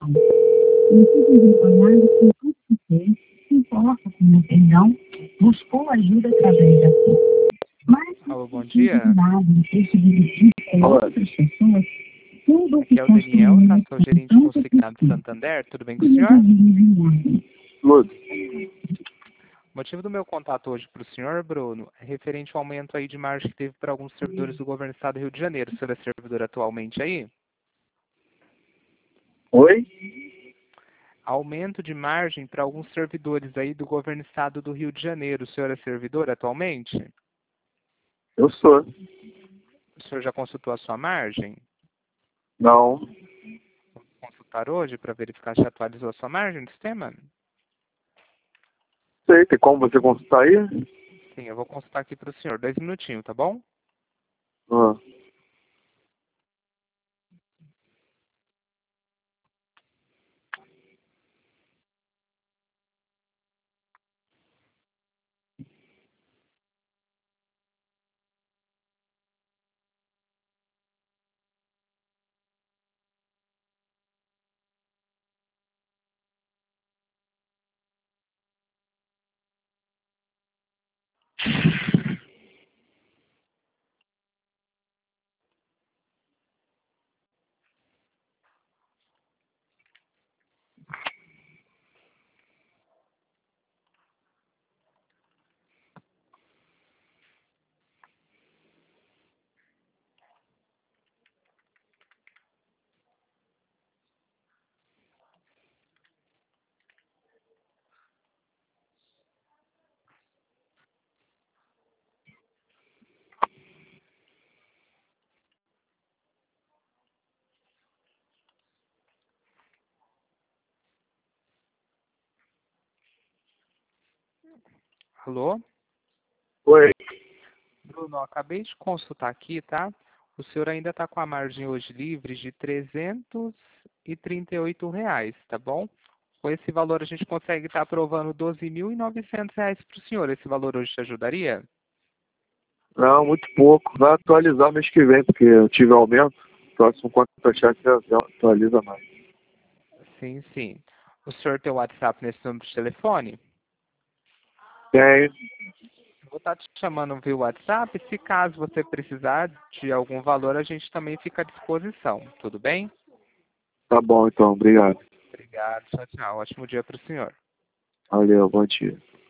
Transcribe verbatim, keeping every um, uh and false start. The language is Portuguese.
Envolvido com tudo que fez, se importa com o perdão, buscou ajuda através da fé. Mas Alô, bom se dia. endividado, deixe de dividir com outras pessoas, tudo o que Aqui é o Daniel, construiu tá? Sou com gerente tanto consignado de custo, Santander. Tudo bem com o tudo senhor? vive em ordem. Tudo. O motivo do meu contato hoje para o senhor, Bruno, é referente ao aumento aí de margem que teve para alguns servidores do governo do estado do Rio de Janeiro. O senhor é servidor atualmente aí? Oi? Aumento de margem para alguns servidores aí do governo do estado do Rio de Janeiro. O senhor é servidor atualmente? Eu sou. O senhor já consultou a sua margem? Não. Vou consultar hoje para verificar se atualizou a sua margem do sistema? Sei, tem como você consultar aí? Sim, eu vou consultar aqui para o senhor. Dois minutinhos, tá bom? Ah. Alô? Oi. Bruno, eu acabei de consultar aqui, tá? O senhor ainda está com a margem hoje livre de trezentos e trinta e oito reais, tá bom? Com esse valor a gente consegue estar aprovando doze mil e novecentos reais para o senhor. Esse valor hoje te ajudaria? Não, muito pouco. Vai atualizar mês que vem, porque eu tive aumento. Próximo contra-cheque já já atualiza mais. Sim, sim. O senhor tem o WhatsApp nesse número de telefone? Tem. Vou estar te chamando via WhatsApp. Se caso você precisar de algum valor, a gente também fica à disposição. Tudo bem? Tá bom, então. Obrigado. Obrigado. Tchau, tchau. Ótimo dia para o senhor. Valeu. Bom dia.